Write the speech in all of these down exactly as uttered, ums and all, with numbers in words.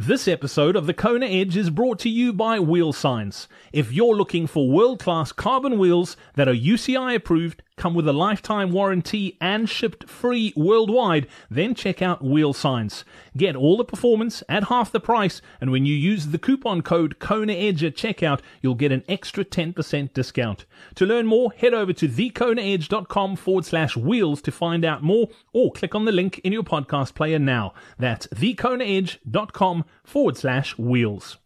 This episode of the Kona Edge is brought to you by Wheel Science. If you're looking for world-class carbon wheels that are U C I approved, come with a lifetime warranty and shipped free worldwide, then check out Wheel Science. Get all the performance at half the price, and when you use the coupon code KONAEDGE at checkout, you'll get an extra ten percent discount. To learn more, head over to thekonaedge.com forward slash wheels to find out more, or click on the link in your podcast player now. That's thekonaedge.com forward slash wheels.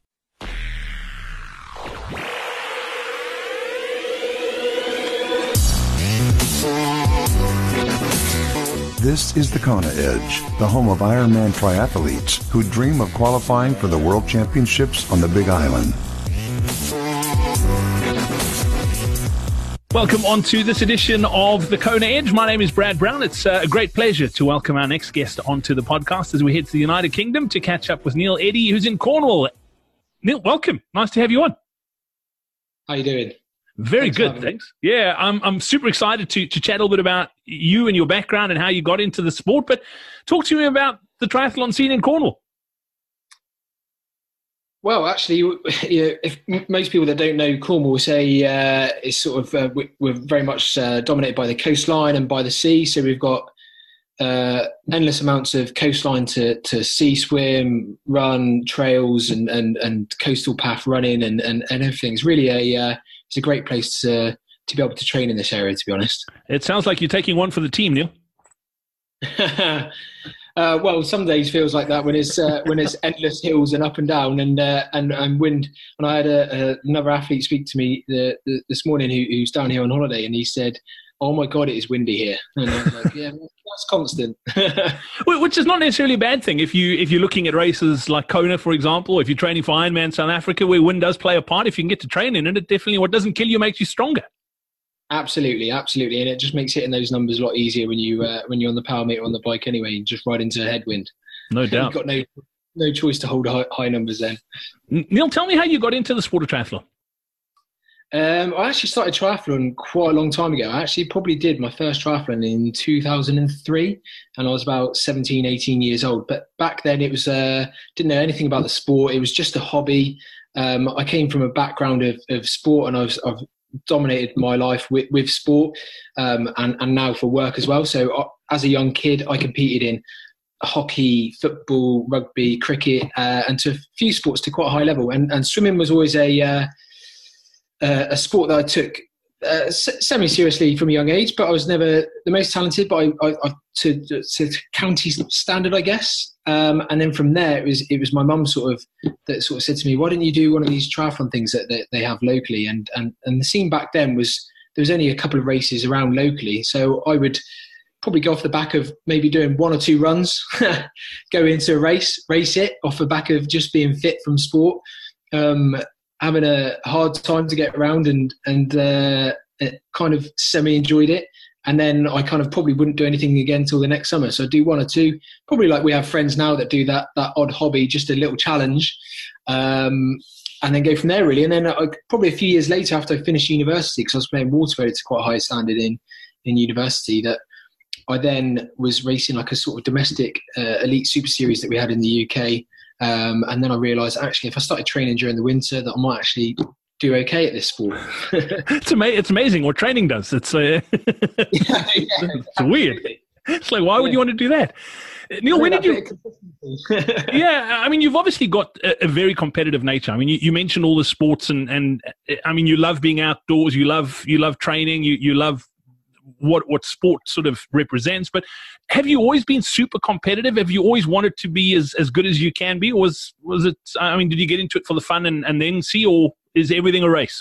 This is the Kona Edge, the home of Ironman triathletes who dream of qualifying for the World Championships on the Big Island. Welcome on to this edition of the Kona Edge. My name is Brad Brown. It's uh, a great pleasure to welcome our next guest onto the podcast as we head to the United Kingdom to catch up with Neil Eddy, who's in Cornwall. Neil, welcome. Nice to have you on. How you doing? Very Thanks good, thanks. Me. Yeah, I'm I'm super excited to to chat a little bit about you and your background and how you got into the sport. But talk to me about the triathlon scene in Cornwall. Well, actually, you know, if most people that don't know Cornwall say uh, it's sort of uh, we're very much uh, dominated by the coastline and by the sea. So we've got uh, endless amounts of coastline to to sea swim, run, trails, and and, and coastal path running, and and, and everything. It's really a uh, it's a great place to to be able to train in this area, to be honest. It sounds like you're taking one for the team, Neil. uh, well, some days feels like that when it's uh, when it's endless hills and up and down and uh, and and wind. And I had a, a, another athlete speak to me the, the, this morning who, who's down here on holiday, and he said, "Oh my God, it is windy here." And I was like, "Yeah, that's constant." Which is not necessarily a bad thing if you if you're looking at races like Kona, for example, or if you're training for Ironman South Africa, where wind does play a part. If you can get to train in it, it definitely what doesn't kill you makes you stronger. Absolutely, absolutely, and it just makes hitting those numbers a lot easier when you uh, when you're on the power meter on the bike anyway. You just ride into a headwind. No doubt. You've got no no choice to hold high, high numbers then. Neil, tell me how you got into the sport of triathlon. Um, I actually started triathlon quite a long time ago. I actually probably did my first triathlon in two thousand three, and I was about seventeen, eighteen years old. But back then, it was uh, didn't know anything about the sport. It was just a hobby. Um, I came from a background of, of sport, and I was, I've dominated my life with, with sport, um, and, and now for work as well. So uh, as a young kid, I competed in hockey, football, rugby, cricket, uh, and to a few sports to quite a high level. And, and swimming was always a uh, uh, a sport that I took uh, semi-seriously from a young age, but I was never the most talented, but I, I, I to, to county standard, I guess. Um, and then from there, it was it was my mum sort of that sort of said to me, "Why don't you do one of these triathlon things that, that they have locally?" And and and the scene back then was there was only a couple of races around locally, so I would probably go off the back of maybe doing one or two runs, go into a race, race it off the back of just being fit from sport, um, having a hard time to get around, and and uh, kind of semi enjoyed it. And then I kind of probably wouldn't do anything again until the next summer. So I'd do one or two, probably like we have friends now that do that that odd hobby, just a little challenge, um, and then go from there really. And then I, probably a few years later after I finished university, because I was playing water polo to quite a high standard in, in university, that I then was racing like a sort of domestic uh, elite super series that we had in the U K. Um, and then I realised actually if I started training during the winter that I might actually do okay at this sport. it's, ama- it's amazing what training does. It's, uh, yeah, yeah, it's weird. It's like, why would yeah. you want to do that? Neil, when did you... yeah, I mean, you've obviously got a, a very competitive nature. I mean, you, you mentioned all the sports and, and I mean, you love being outdoors. You love you love training. You, you love what, what sport sort of represents. But have you always been super competitive? Have you always wanted to be as, as good as you can be? Or was, was it, I mean, did you get into it for the fun and, and then see, or is everything a race?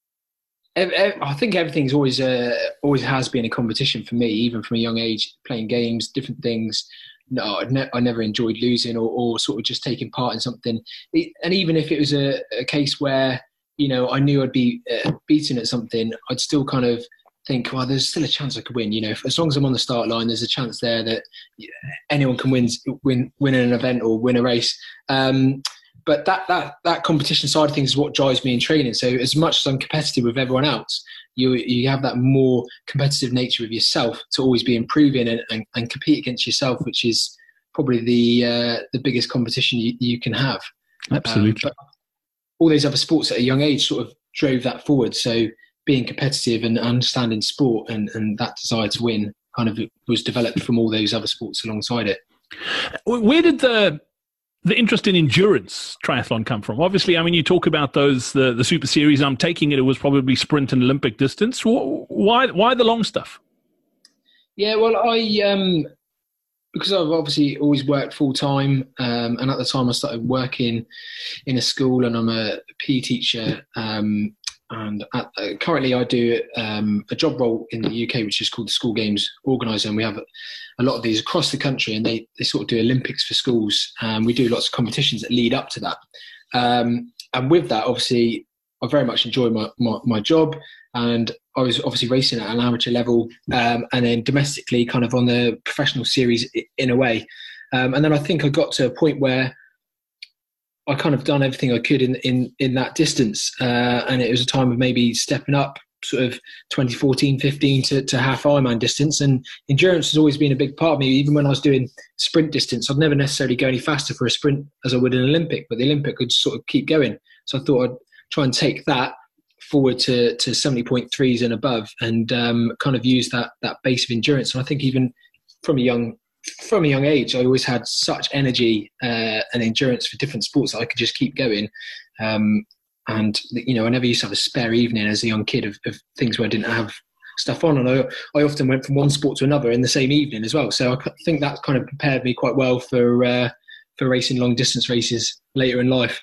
I think everything's always uh, always has been a competition for me, even from a young age, playing games, different things. No, I, ne- I never enjoyed losing or, or sort of just taking part in something. And even if it was a, a case where, you know, I knew I'd be uh, beaten at something, I'd still kind of think, well, there's still a chance I could win. You know, if, as long as I'm on the start line, there's a chance there that anyone can win win win an event or win a race. Um, But that, that that competition side of things is what drives me in training. So as much as I'm competitive with everyone else, you you have that more competitive nature with yourself to always be improving and, and, and compete against yourself, which is probably the uh, the biggest competition you, you can have. Absolutely. Um, but all those other sports at a young age sort of drove that forward. So being competitive and understanding sport and, and that desire to win kind of was developed from all those other sports alongside it. Where did the the interest in endurance triathlon come from? Obviously, I mean, you talk about those the, the super series. I'm taking it it was probably sprint and Olympic distance. Why why the long stuff? Yeah, well, I um, because I've obviously always worked full time, um, and at the time I started working in a school, and I'm a P E teacher. Um, and at, uh, currently, I do um, a job role in the U K, which is called the School Games Organiser, and we have a, a lot of these across the country, and they they sort of do Olympics for schools, and we do lots of competitions that lead up to that. Um, and with that, obviously, I very much enjoy my, my, my job, and I was obviously racing at an amateur level, um, and then domestically kind of on the professional series in a way. Um, and then I think I got to a point where I kind of done everything I could in, in, in that distance. Uh, and it was a time of maybe stepping up sort of twenty fourteen, fifteen to, to half Ironman distance. And endurance has always been a big part of me. Even when I was doing sprint distance, I'd never necessarily go any faster for a sprint as I would an Olympic, but the Olympic would sort of keep going. So I thought I'd try and take that forward to, to seventy point threes and above, and um, kind of use that that base of endurance. And I think even from a young from a young age, I always had such energy uh, and endurance for different sports that I could just keep going. Um, and you know, I never used to have a spare evening as a young kid of, of things where I didn't have stuff on, and I, I often went from one sport to another in the same evening as well. So I think that kind of prepared me quite well for uh, for racing long distance races later in life.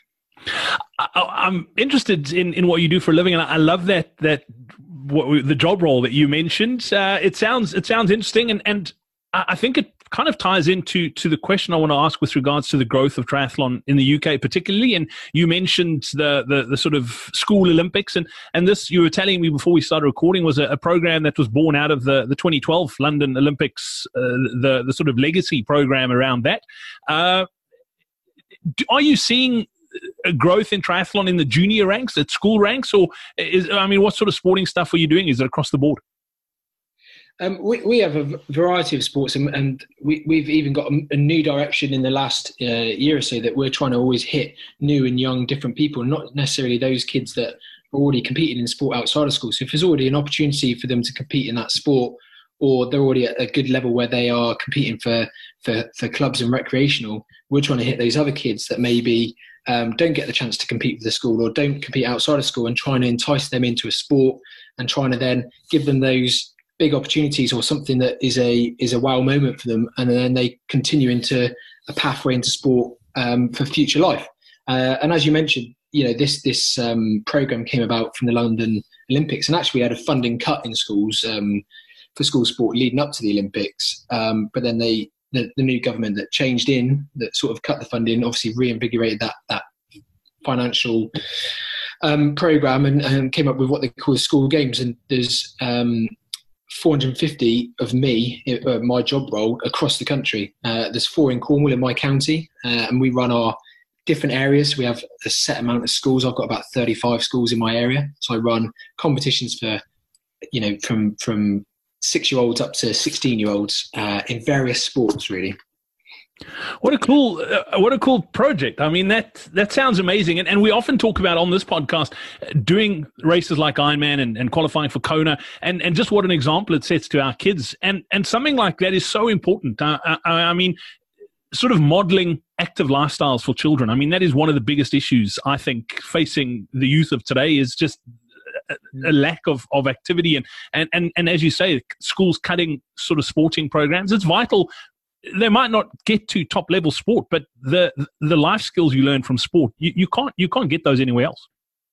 I'm interested in, in what you do for a living, and I love that that what, the job role that you mentioned. Uh, it sounds it sounds interesting, and, and I think it kind of ties into to the question I want to ask with regards to the growth of triathlon in the U K, particularly. And you mentioned the the, the sort of school Olympics, and, and this you were telling me before we started recording was a, a program that was born out of the, the twenty twelve London Olympics, uh, the the sort of legacy program around that. Uh, are you seeing a growth in triathlon in the junior ranks, at school ranks, or is, I mean, what sort of sporting stuff are you doing? Is it across the board? Um, we, we have a variety of sports, and, and we, we've even got a, a new direction in the last uh, year or so that we're trying to always hit new and young, different people, not necessarily those kids that are already competing in sport outside of school. So if there's already an opportunity for them to compete in that sport, or they're already at a good level where they are competing for, for, for clubs and recreational, we're trying to hit those other kids that maybe um, don't get the chance to compete with the school or don't compete outside of school, and trying to entice them into a sport and trying to then give them those big opportunities or something that is a is a wow moment for them, and then they continue into a pathway into sport um, for future life. Uh, and as you mentioned, you know, this this um, program came about from the London Olympics, and actually we had a funding cut in schools um, for school sport leading up to the Olympics. Um, but then they the, the new government that changed in, that sort of cut the funding, obviously reinvigorated that that financial um, program and, and came up with what they call the school games. And there's um, four hundred fifty of me, uh, my job role, across the country. Uh, there's four in Cornwall in my county, uh, and we run our different areas. We have a set amount of schools. I've got about thirty-five schools in my area, so I run competitions for, you know, from from six-year-olds up to sixteen-year-olds uh, in various sports, really. What a cool, uh, what a cool project. I mean, that that sounds amazing. And, and we often talk about on this podcast doing races like Ironman and, and qualifying for Kona, and, and just what an example it sets to our kids. And and something like that is so important. Uh, I, I mean, sort of modeling active lifestyles for children. I mean, that is one of the biggest issues, I think, facing the youth of today, is just a, a lack of, of activity. And, and, and, and as you say, schools cutting sort of sporting programs. It's vital. They might not get to top level sport, but the the life skills you learn from sport, you, you can't you can't get those anywhere else.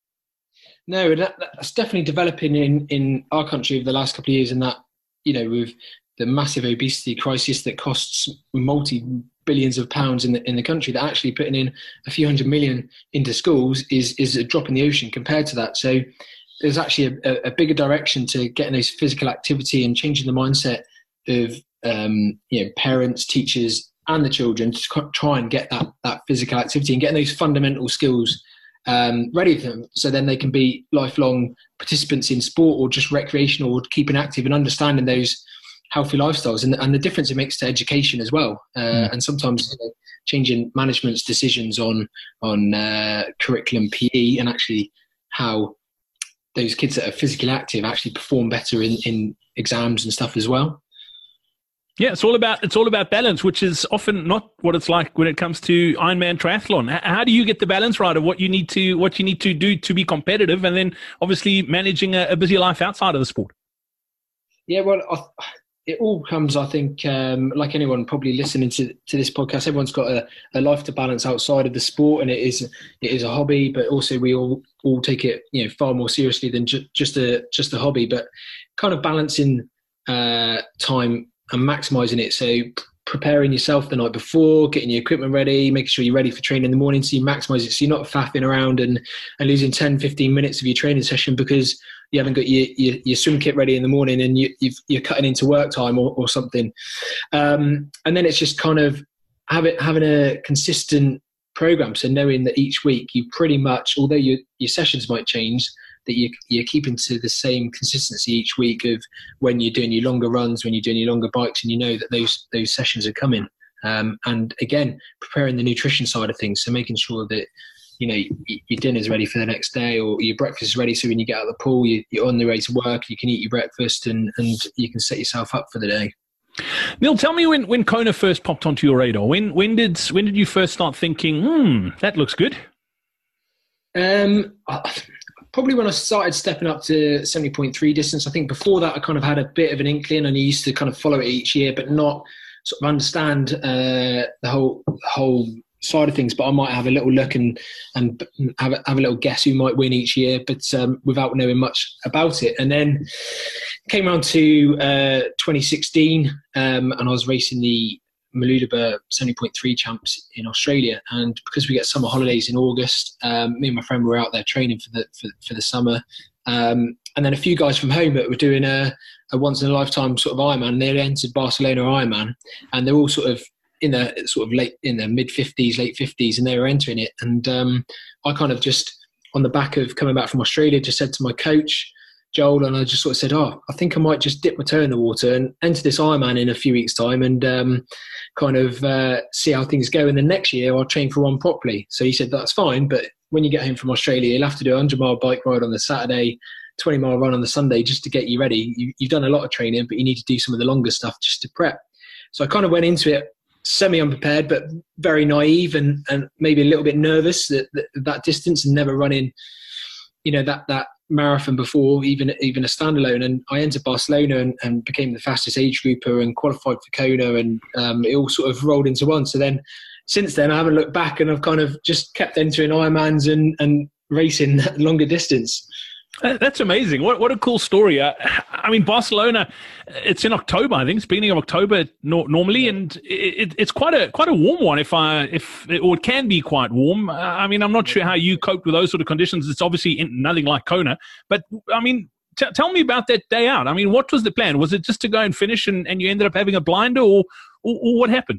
No, that, that's definitely developing in, in our country over the last couple of years, and that, you know, with the massive obesity crisis that costs multi billions of pounds in the in the country, that actually putting in a few hundred million into schools is is a drop in the ocean compared to that. So there's actually a, a bigger direction to getting those physical activity and changing the mindset of um, you know, parents, teachers, and the children to try and get that that physical activity and getting those fundamental skills um, ready for them, so then they can be lifelong participants in sport or just recreational or keeping active and understanding those healthy lifestyles, and, and the difference it makes to education as well. Uh, mm. And sometimes you know, changing management's decisions on on uh, curriculum, P E, and actually how those kids that are physically active actually perform better in, in exams and stuff as well. Yeah, it's all about it's all about balance, which is often not what it's like when it comes to Ironman triathlon. How do you get the balance right of what you need to what you need to do to be competitive, and then obviously managing a, a busy life outside of the sport? Yeah, well, I, it all comes, I think, um, like anyone probably listening to, to this podcast, everyone's got a, a life to balance outside of the sport, and it is it is a hobby, but also we all all take it, you know, far more seriously than ju- just a just a hobby. But kind of balancing uh, time and maximising it. So preparing yourself the night before, getting your equipment ready, making sure you're ready for training in the morning, so you maximise it, so you're not faffing around and, and losing ten, fifteen minutes of your training session because you haven't got your, your, your swim kit ready in the morning and you, you've, you're cutting into work time or, or something. Um, and then it's just kind of have it, having a consistent program. So knowing that each week you pretty much, although your, your sessions might change, that you, you're keeping to the same consistency each week of when you're doing your longer runs, when you're doing your longer bikes, and you know that those those sessions are coming. Um, and again, preparing the nutrition side of things, so making sure that you know your dinner's ready for the next day, or your breakfast is ready, so when you get out of the pool, you, you're on the way to work, you can eat your breakfast, and, and you can set yourself up for the day. Neil, tell me when, when Kona first popped onto your radar. When when did when did you first start thinking, hmm, that looks good? Um. I, Probably when I started stepping up to seventy point three distance. I think before that I kind of had a bit of an inkling, and I used to kind of follow it each year, but not sort of understand uh, the whole whole side of things. But I might have a little look and and have a, have a little guess who might win each year, but um, without knowing much about it. And then came around to uh, twenty sixteen, um, and I was racing the Maludaber seventy point three champs in Australia, and because we get summer holidays in August, um, me and my friend were out there training for the for, for the summer, um, and then a few guys from home that were doing a, a once in a lifetime sort of Ironman. They entered Barcelona Ironman, and they're all sort of in their sort of late in their mid fifties, late fifties, and they were entering it. And um, I kind of just on the back of coming back from Australia, just said to my coach, Joel, and I just sort of said, oh, I think I might just dip my toe in the water and enter this Ironman in a few weeks' time and um, kind of uh, see how things go. And then next year I'll train for one properly. So he said, that's fine, but when you get home from Australia, you'll have to do a hundred mile bike ride on the Saturday, twenty mile run on the Sunday just to get you ready. You, you've done a lot of training, but you need to do some of the longer stuff just to prep. So I kind of went into it semi-unprepared, but very naive and, and maybe a little bit nervous that, that that distance and never running, you know, that that marathon before, even even a standalone. And I entered Barcelona and, and became the fastest age grouper and qualified for Kona, and um, it all sort of rolled into one. So then since then I haven't looked back, and I've kind of just kept entering Ironmans and, and racing longer distance. That's amazing. What what a cool story. Uh, I mean, Barcelona, it's in October, I think. It's beginning of October no, normally, and it, it's quite a quite a warm one. If I if or it can be quite warm. Uh, I mean, I'm not sure how you coped with those sort of conditions. It's obviously in, nothing like Kona, but I mean, t- tell me about that day out. I mean, what was the plan? Was it just to go and finish, and, and you ended up having a blinder, or or, or what happened?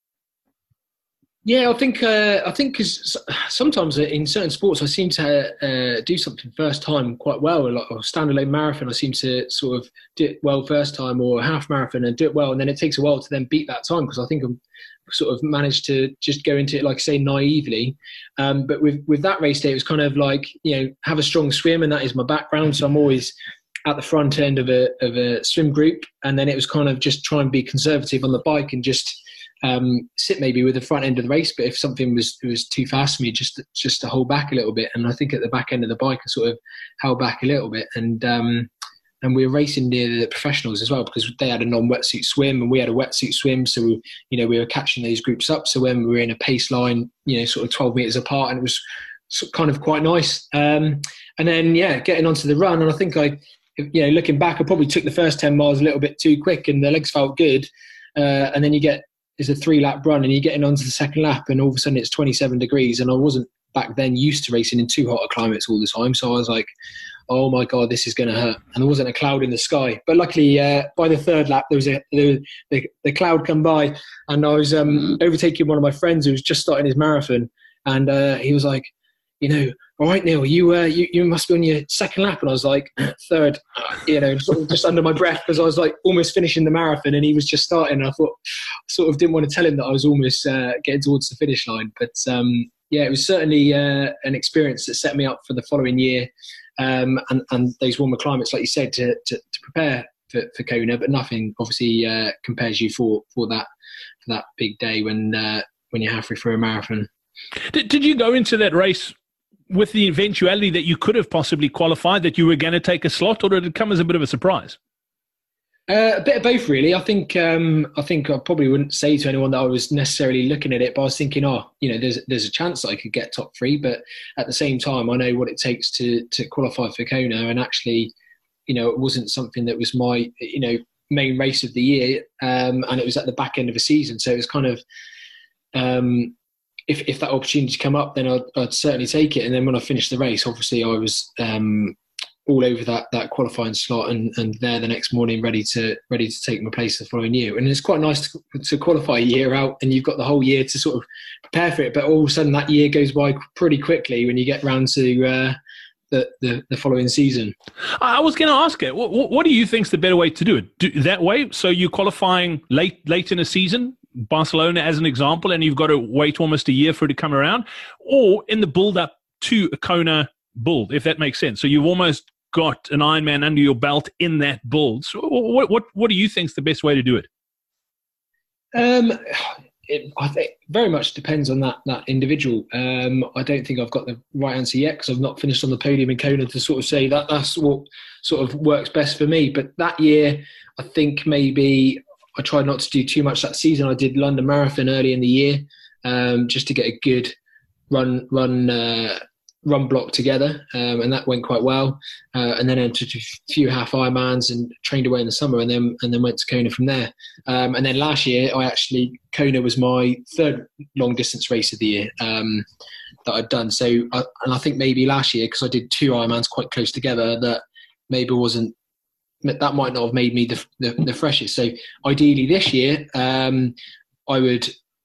Yeah, I think uh, I think because sometimes in certain sports I seem to uh, do something first time quite well. Like a standalone marathon, I seem to sort of do it well first time, or a half marathon and do it well, and then it takes a while to then beat that time because I think I'm sort of managed to just go into it, like I say, naively. Um, but with with that race day, it was kind of like, you know, have a strong swim, and that is my background, so I'm always at the front end of a of a swim group, and then it was kind of just try and be conservative on the bike and just Um, sit maybe with the front end of the race, but if something was was too fast for me, just just to hold back a little bit. And I think at the back end of the bike, I sort of held back a little bit, and um, and we were racing near the professionals as well because they had a non-wetsuit swim and we had a wetsuit swim, so we, you know, we were catching those groups up. So when we were in a pace line, you know, sort of twelve meters apart, and it was kind of quite nice. Um, and then yeah, getting onto the run, and I think I, you know, looking back, I probably took the first ten miles a little bit too quick, and the legs felt good, uh, and then you get it's a three lap run and you're getting onto the second lap and all of a sudden it's twenty-seven degrees, and I wasn't back then used to racing in too hot a climates all the time, so I was like, oh my god, this is going to hurt, and there wasn't a cloud in the sky. But luckily uh, by the third lap there was a there, the, the cloud come by, and I was um, overtaking one of my friends who was just starting his marathon, and uh, he was like, you know, all right, Neil, you uh, you you must be on your second lap, and I was like third, you know, sort of just under my breath because I was like almost finishing the marathon, and he was just starting. And I thought, sort of didn't want to tell him that I was almost uh, getting towards the finish line, but um, yeah, it was certainly uh, an experience that set me up for the following year, um, and and those warmer climates, like you said, to to, to prepare for, for Kona, but nothing obviously uh, compares you for for that for that big day when uh, when you're halfway through a marathon. Did, did you go into that race with the eventuality that you could have possibly qualified, that you were going to take a slot, or did it come as a bit of a surprise? Uh, a bit of both, really. I think um, I think I probably wouldn't say to anyone that I was necessarily looking at it, but I was thinking, oh, you know, there's there's a chance that I could get top three, but at the same time, I know what it takes to to qualify for Kona, and actually, you know, it wasn't something that was my, you know, main race of the year, um, and it was at the back end of a season, so it was kind of. Um, If, if that opportunity come up, then I'd, I'd certainly take it. And then when I finished the race, obviously I was um, all over that that qualifying slot, and, and there the next morning, ready to ready to take my place the following year. And it's quite nice to, to qualify a year out, and you've got the whole year to sort of prepare for it. But all of a sudden, that year goes by pretty quickly when you get round to uh, the, the the following season. I was going to ask it. What, what do you think is the better way to do it? Do that way, so you're qualifying late late in a season, Barcelona as an example, and you've got to wait almost a year for it to come around, or in the build-up to a Kona build, if that makes sense. So you've almost got an Ironman under your belt in that build. So what what what do you think is the best way to do it? Um, it I think very much depends on that that individual. Um, I don't think I've got the right answer yet because I've not finished on the podium in Kona to sort of say that that's what sort of works best for me. But that year, I think maybe I tried not to do too much that season. I did London Marathon early in the year, um, just to get a good run run uh, run block together, um, and that went quite well. Uh, and then entered a few half Ironmans and trained away in the summer, and then and then went to Kona from there. Um, and then last year, I actually Kona was my third long distance race of the year um, that I'd done. So, I, and I think maybe last year, because I did two Ironmans quite close together, that maybe wasn't. That might not have made me the, the, the freshest. So ideally this year, um, I would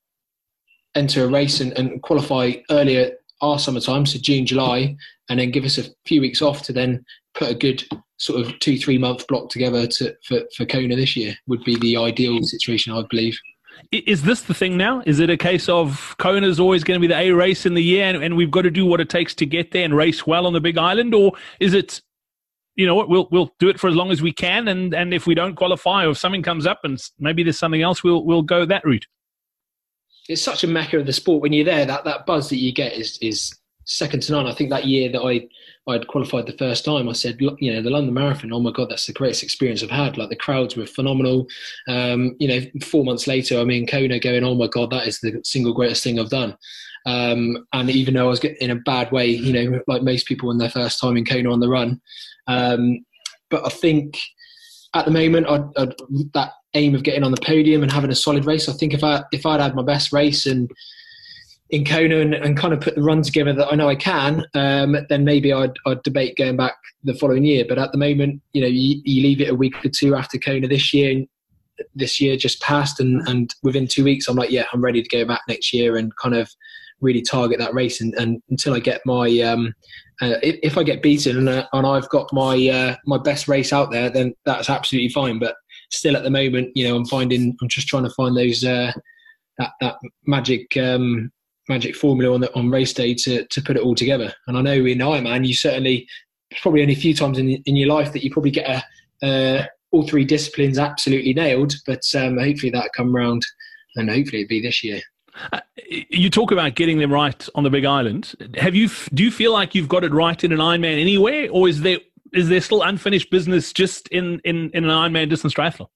enter a race and, and qualify earlier our summertime, so June, July, and then give us a few weeks off to then put a good sort of two, three month block together to, for, for Kona this year would be the ideal situation, I believe. Is this the thing now? Is it a case of Kona is always going to be the A race in the year, and, and we've got to do what it takes to get there and race well on the Big Island? Or is it, you know what, we'll we'll do it for as long as we can, and, and if we don't qualify or if something comes up and maybe there's something else, we'll we'll go that route? It's such a mecca of the sport. When you're there, that, that buzz that you get is is second to none. I think that year that I I'd qualified the first time, I said, look, you know, the London Marathon, oh my God, that's the greatest experience I've had. Like the crowds were phenomenal. Um, you know, four months later, I'm in Kona going, oh my God, that is the single greatest thing I've done. Um, and even though I was getting in a bad way, you know, like most people in their first time in Kona on the run. Um, but I think at the moment, I'd, I'd, that aim of getting on the podium and having a solid race, I think if I if I'd had my best race and in Kona and, and kind of put the run together that I know I can, um, then maybe I'd, I'd debate going back the following year. But at the moment, you know, you, you leave it a week or two after Kona this year, and this year just passed, and, and within two weeks, I'm like, yeah, I'm ready to go back next year and kind of really target that race. And, and until I get my, um, uh, if, if I get beaten and, uh, and I've got my uh, my best race out there, then that's absolutely fine. But still, at the moment, you know, I'm finding, I'm just trying to find those uh, that that magic um, magic formula on the, on race day to to put it all together. And I know in Ironman, you certainly probably only a few times in in your life that you probably get a, uh, all three disciplines absolutely nailed. But um, hopefully that come round, and hopefully it'd be this year. Uh, you talk about getting them right on the Big Island. Have you? Do you feel like you've got it right in an Ironman anywhere, or is there is there still unfinished business just in in, in an Ironman distance triathlon?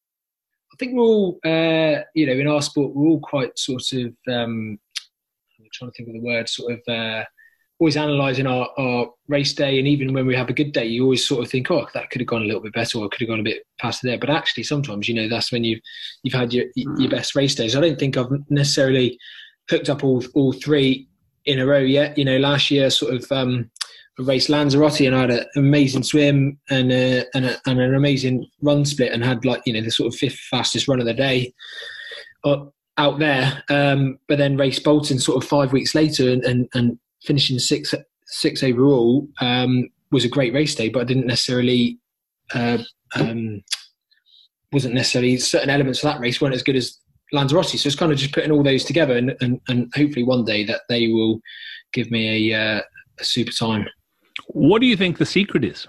I think we're all, uh, you know, in our sport, we're all quite sort of. Um, I'm trying to think of the word. Sort of uh, always analysing our, our race day, and even when we have a good day, you always sort of think, oh, that could have gone a little bit better, or could have gone a bit past there. But actually, sometimes, you know, that's when you've you've had your your best race days. I don't think I've necessarily hooked up all all three in a row yet. You know, last year, sort of um, I raced Lanzarote, and I had an amazing swim and a, and, a, and an amazing run split, and had like you know the sort of fifth fastest run of the day uh, out there. Um, but then raced Bolton sort of five weeks later, and and, and finishing six six overall um, was a great race day, but I didn't necessarily uh, um, wasn't necessarily certain elements of that race weren't as good as Lanzarote. So it's kind of just putting all those together, and, and, and hopefully one day that they will give me a, uh, a super time. What do you think the secret is?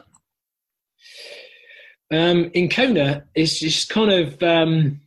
Um, in Kona, it's just kind of, um,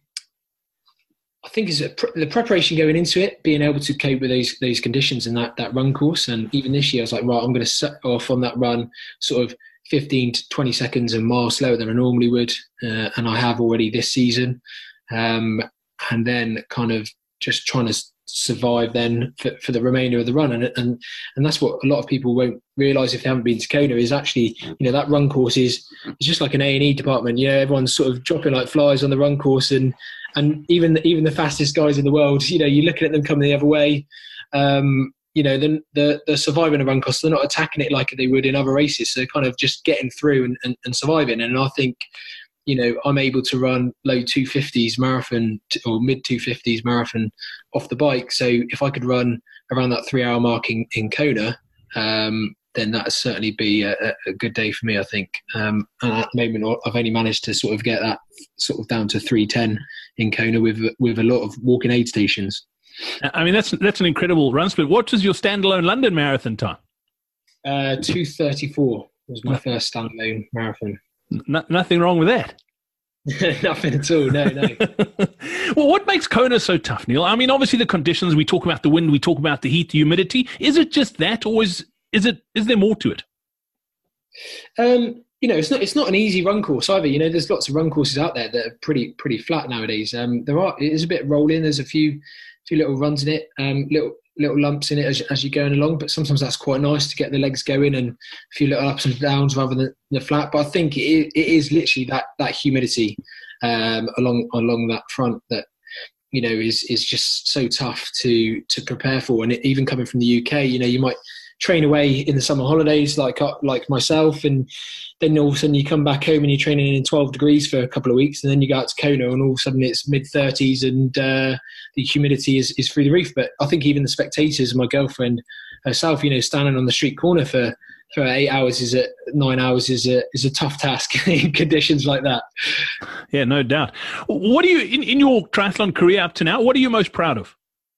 I think it's a pr- the preparation going into it, being able to cope with those those conditions and that, that run course. And even this year, I was like, right, I'm going to set off on that run sort of fifteen to twenty seconds a mile slower than I normally would. Uh, and I have already this season. Um, and then kind of just trying to survive then for, for the remainder of the run. And, and and that's what a lot of people won't realise if they haven't been to Kona, is actually, you know, that run course is it's just like an A and E department. You know, everyone's sort of dropping like flies on the run course, and and even even the fastest guys in the world, you know, you're looking at them coming the other way. Um, you know, then the the surviving a run course, they're not attacking it like they would in other races. So they're kind of just getting through and, and, and surviving. And I think, you know, I'm able to run low two fifties marathon or mid two fifties marathon off the bike. So if I could run around that three hour mark in, in Kona, um, then that would certainly be a, a good day for me, I think. Um, and at the moment, I've only managed to sort of get that sort of down to three ten in Kona with with a lot of walking aid stations. I mean, that's that's an incredible run split. What was your standalone London marathon time? Uh, two thirty-four was my first standalone marathon. No, nothing wrong with that. Nothing at all. No, no. Well, what makes Kona so tough, Neil? I mean, obviously the conditions. We talk about the wind. We talk about the heat, the humidity. Is it just that, or is is it is there more to it? Um, you know, it's not it's not an easy run course either. You know, there's lots of run courses out there that are pretty pretty flat nowadays. Um, there are it is a bit rolling. There's a few few little runs in it. Um, little. little lumps in it as, as you're going along, but sometimes that's quite nice to get the legs going and a few little ups and downs rather than the flat. But I think it, it is literally that that humidity um, along along that front that, you know, is is just so tough to to prepare for. And it, even coming from the U K, you know, you might train away in the summer holidays like like myself, and then all of a sudden you come back home and you're training in twelve degrees for a couple of weeks, and then you go out to Kona and all of a sudden it's mid thirties and uh, the humidity is, is through the roof. But I think even the spectators, my girlfriend herself, you know, standing on the street corner for, for eight hours is a nine hours is a is a tough task in conditions like that. Yeah, no doubt. What are you in, in your triathlon career up to now? What are you most proud of?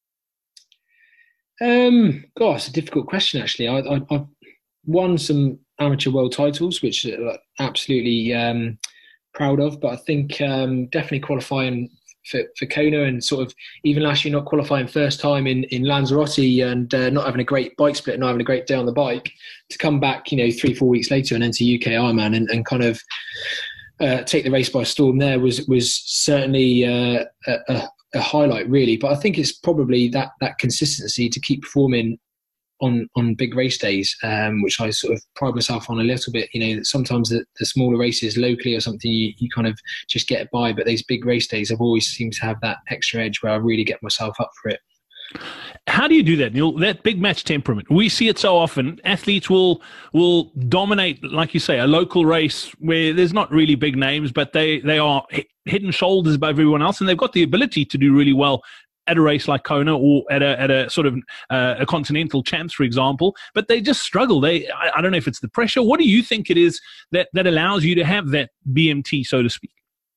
Um, gosh, it's a difficult question actually. I, I, I've won some amateur world titles, which I'm absolutely um, proud of. But I think um, definitely qualifying for, for Kona, and sort of even last year not qualifying first time in, in Lanzarote, and uh, not having a great bike split and not having a great day on the bike, to come back, you know, three, four weeks later and enter U K Ironman and, and kind of uh, take the race by storm there was was certainly uh, a, a a highlight really. But I think it's probably that that consistency to keep performing on on big race days, um, which I sort of pride myself on a little bit. You know, that sometimes the, the smaller races locally or something you, you kind of just get by, but these big race days I've always seemed to have that extra edge where I really get myself up for it. How do you do that, Neil? That big match temperament. We see it so often. Athletes will will dominate, like you say, a local race where there's not really big names, but they, they are head and shoulders above everyone else, and they've got the ability to do really well at a race like Kona or at a at a sort of uh, a continental champs, for example. But they just struggle. They I, I don't know if it's the pressure. What do you think it is that, that allows you to have that B M T, so to speak?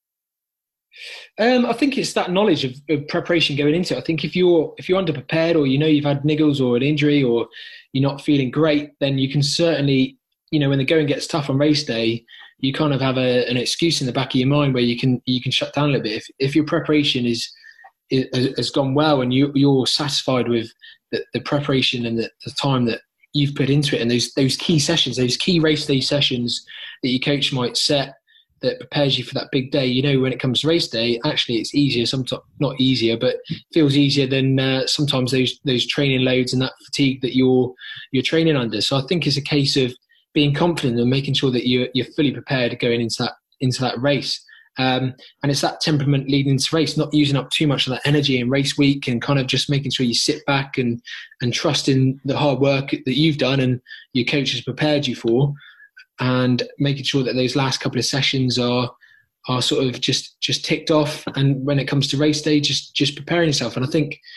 Um, I think it's that knowledge of, of preparation going into it. I think if you're if you're underprepared, or you know you've had niggles or an injury, or you're not feeling great, then you can certainly, you know, when the going gets tough on race day, you kind of have a, an excuse in the back of your mind where you can you can shut down a little bit. If if your preparation is, is has gone well and you you're satisfied with the, the preparation and the, the time that you've put into it, and those those key sessions, those key race day sessions that your coach might set, that prepares you for that big day. You know, when it comes to race day, actually it's easier, sometimes not easier, but feels easier than uh, sometimes those those training loads and that fatigue that you're you're training under. So I think it's a case of being confident and making sure that you're you're fully prepared going into that into that race. Um, and it's that temperament leading into race, not using up too much of that energy in race week, and kind of just making sure you sit back and and trust in the hard work that you've done and your coach has prepared you for, and making sure that those last couple of sessions are are sort of just just ticked off. And when it comes to race day, just just preparing yourself. And I think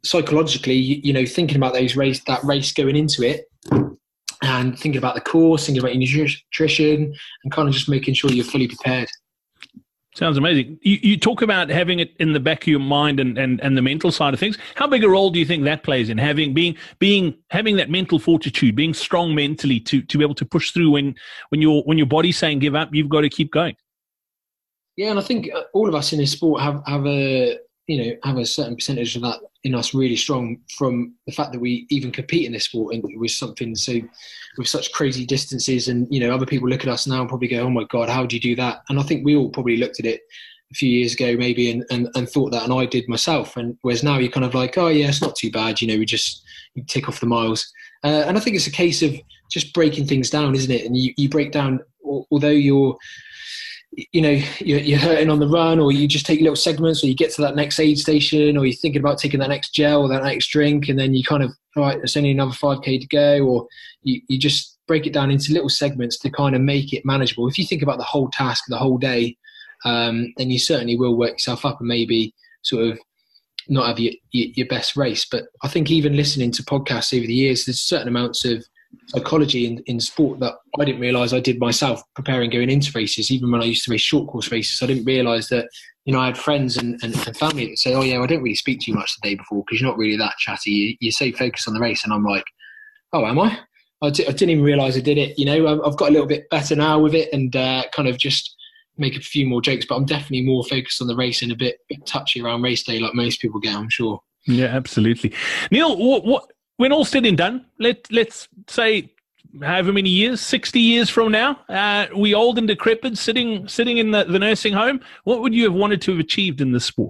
psychologically, you, you know, thinking about those race, that race going into it, and thinking about the course, thinking about your nutrition, and kind of just making sure you're fully prepared. Sounds amazing. You, you talk about having it in the back of your mind and, and, and the mental side of things. How big a role do you think that plays in having being being having that mental fortitude, being strong mentally to to be able to push through when when your when your body's saying give up, you've got to keep going. Yeah, and I think all of us in this sport have have a you know have a certain percentage of that in us really strong from the fact that we even compete in this sport and with something so with such crazy distances, and you know other people look at us now and probably go, oh my god, how do you do that? And I think we all probably looked at it a few years ago maybe and, and, and thought that, and I did myself, and whereas now you're kind of like, oh yeah, it's not too bad, you know, we just you tick off the miles, uh, and I think it's a case of just breaking things down, isn't it? And you, you break down, although you're you know, you're, you're hurting on the run, or you just take little segments, or you get to that next aid station, or you're thinking about taking that next gel or that next drink, and then you kind of, all right, there's only another five K to go, or you, you just break it down into little segments to kind of make it manageable. If you think about the whole task, the whole day, um, then you certainly will work yourself up and maybe sort of not have your, your, your best race. But I think even listening to podcasts over the years, there's certain amounts of psychology in, in sport that I didn't realise I did myself preparing going into races. Even when I used to race short course races, I didn't realise that, you know, I had friends and, and, and family that say, oh yeah, I don't really speak to you much the day before because you're not really that chatty. You, you're so focused on the race. And I'm like, oh, am I? I, d- I didn't even realise I did it. You know, I've got a little bit better now with it and uh, kind of just make a few more jokes, but I'm definitely more focused on the race and a bit, bit touchy around race day like most people get, I'm sure. Yeah, absolutely. Neil, what, what when all said and done, let, let's say however many years, sixty years from now, uh, we old and decrepit, sitting sitting in the, the nursing home, what would you have wanted to have achieved in this sport?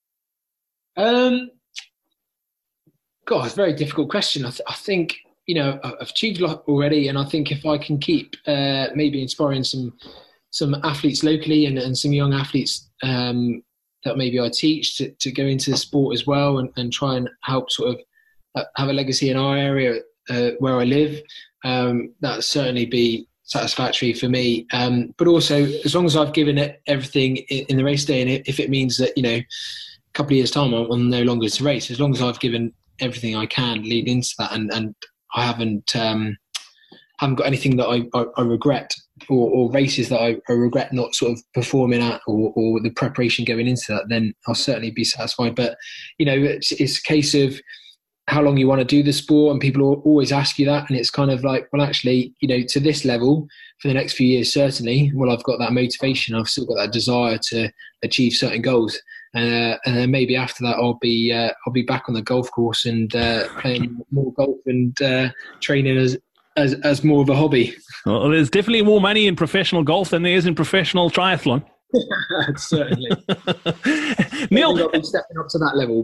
Um, God, it's a very difficult question. I, th- I think, you know, I've achieved a lot already, and I think if I can keep uh, maybe inspiring some some athletes locally and, and some young athletes um, that maybe I teach to, to go into the sport as well and, and try and help sort of have a legacy in our area uh, where I live, um, that would certainly be satisfactory for me. Um, but also, as long as I've given it everything in, in the race day, and if it means that, you know, a couple of years' time I'm, I'm no longer to race, as long as I've given everything I can lead into that, and, and I haven't um, haven't got anything that I, I, I regret, or, or races that I, I regret not sort of performing at, or, or the preparation going into that, then I'll certainly be satisfied. But, you know, it's, it's a case of how long you want to do the sport, and people always ask you that, and it's kind of like, well, actually, you know, to this level for the next few years, certainly, well, I've got that motivation, I've still got that desire to achieve certain goals, uh, and then maybe after that, I'll be uh, I'll be back on the golf course and uh, playing more golf and uh, training as, as as more of a hobby. Well, there's definitely more money in professional golf than there is in professional triathlon. Certainly. Neil, not been stepping up to that level,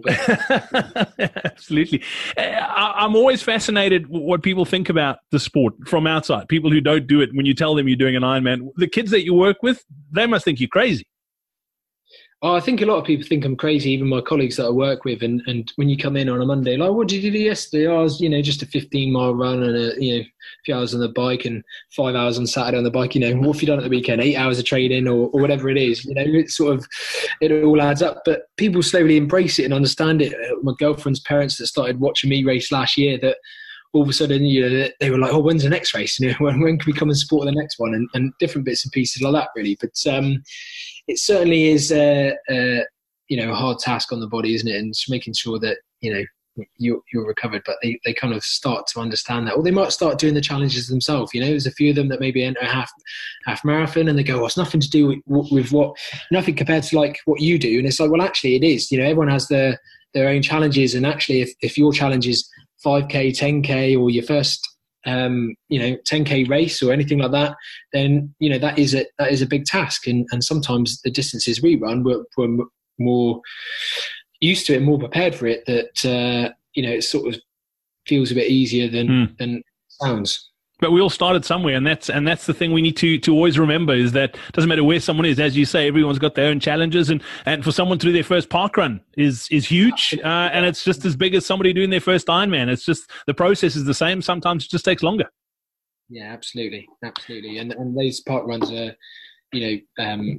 but absolutely. I'm always fascinated what people think about the sport from outside. People who don't do it, when you tell them you're doing an Ironman, the kids that you work with, they must think you're crazy. Oh, I think a lot of people think I'm crazy, even my colleagues that I work with. And, and when you come in on a Monday, like, what did you do yesterday? Oh, I was, you know, just a fifteen mile run and a, you know, a few hours on the bike and five hours on Saturday on the bike. You know, what have you done at the weekend? Eight hours of training or, or whatever it is. You know, it's sort of, it all adds up. But people slowly embrace it and understand it. My girlfriend's parents that started watching me race last year, that all of a sudden, you know, they were like, oh, when's the next race? You know, when, when can we come and support the next one? And, and different bits and pieces like that, really. But um, it certainly is, uh, uh, you know, a hard task on the body, isn't it? And just making sure that, you know, you're, you're recovered. But they, they kind of start to understand that. Or they might start doing the challenges themselves. You know, there's a few of them that maybe enter a half, half marathon and they go, well, it's nothing to do with, with what, nothing compared to like what you do. And it's like, well, actually it is. You know, everyone has their, their own challenges. And actually, if, if your challenge is five K, ten K, or your first, um, you know, ten K race or anything like that, then, you know, that is a, that is a big task. And, and sometimes the distances we run, we're, we're more used to it, more prepared for it, that, uh, you know, it sort of feels a bit easier than, mm. than it sounds. But we all started somewhere, and that's and that's the thing we need to to always remember, is that it doesn't matter where someone is. As you say, everyone's got their own challenges, and, and for someone to do their first park run is is huge, uh, and it's just as big as somebody doing their first Ironman. It's just the process is the same. Sometimes it just takes longer. Yeah, absolutely, absolutely. And and those park runs are, you know, um,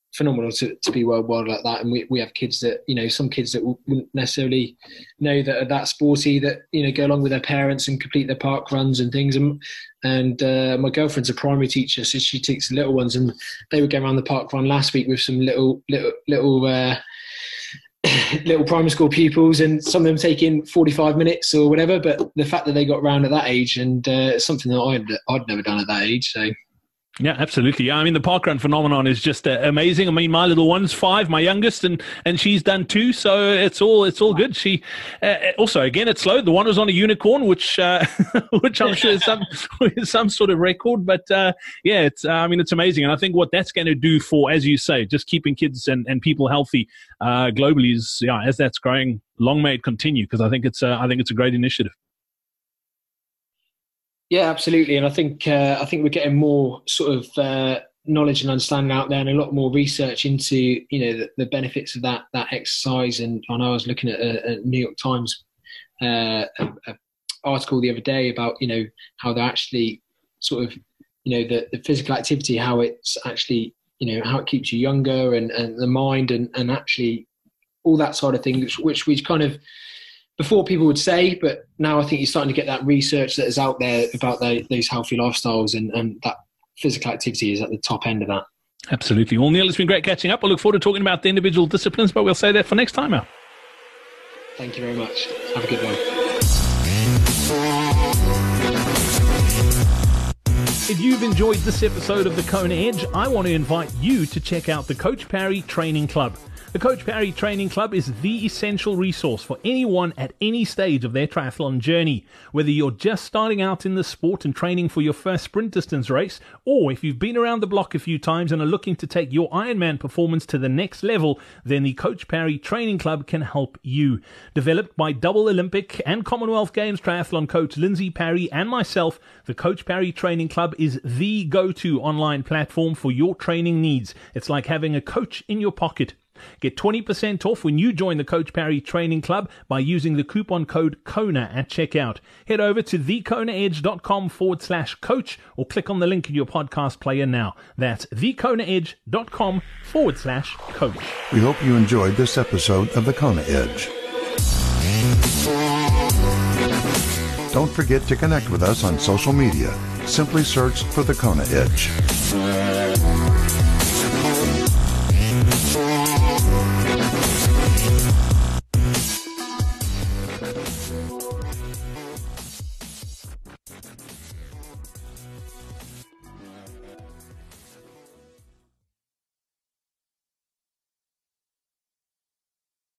phenomenal to, to be worldwide like that. And we, we have kids that, you know, some kids that wouldn't necessarily know that are that sporty, that, you know, go along with their parents and complete their park runs and things. And, and uh, my girlfriend's a primary teacher, so she takes the little ones, and they were going around the park run last week with some little, little, little, uh, little primary school pupils, and some of them taking forty-five minutes or whatever. But the fact that they got round at that age, and uh, it's something that I'd, I'd never done at that age. So. Yeah, absolutely. Yeah, I mean, the parkrun phenomenon is just uh, amazing. I mean, my little one's five, my youngest, and, and she's done two, so it's all it's all good. She uh, also, again, it's slow. The one was on a unicorn, which uh, which I'm sure is some some sort of record. But uh, yeah, it's uh, I mean, it's amazing, and I think what that's going to do for, as you say, just keeping kids and, and people healthy uh, globally is, yeah, as that's growing, long may it continue, because I think it's uh, I think it's a great initiative. Yeah, absolutely, and I think uh, I think we're getting more sort of uh, knowledge and understanding out there, and a lot more research into, you know, the, the benefits of that that exercise. And I know I was looking at a, a New York Times uh, a, a article the other day about, you know, how they're actually sort of, you know, the, the physical activity, how it's actually, you know, how it keeps you younger, and, and the mind, and, and actually all that sort of thing, which, which we kind of, before people would say, but now I think you're starting to get that research that is out there about the, those healthy lifestyles, and, and that physical activity is at the top end of that. Absolutely. Well, Neil, it's been great catching up. I look forward to talking about the individual disciplines, but we'll say that for next time out. Thank you very much. Have a good one. If you've enjoyed this episode of the Kona Edge, I want to invite you to check out the Coach Parry Training Club. The Coach Parry Training Club is the essential resource for anyone at any stage of their triathlon journey. Whether you're just starting out in the sport and training for your first sprint distance race, or if you've been around the block a few times and are looking to take your Ironman performance to the next level, then the Coach Parry Training Club can help you. Developed by double Olympic and Commonwealth Games triathlon coach Lindsay Parry and myself, the Coach Parry Training Club is the go-to online platform for your training needs. It's like having a coach in your pocket. Get twenty percent off when you join the Coach Parry Training Club by using the coupon code KONA at checkout. Head over to thekonaedge.com forward slash coach or click on the link in your podcast player now. That's thekonaedge.com forward slash coach. We hope you enjoyed this episode of the Kona Edge. Don't forget to connect with us on social media. Simply search for the Kona Edge.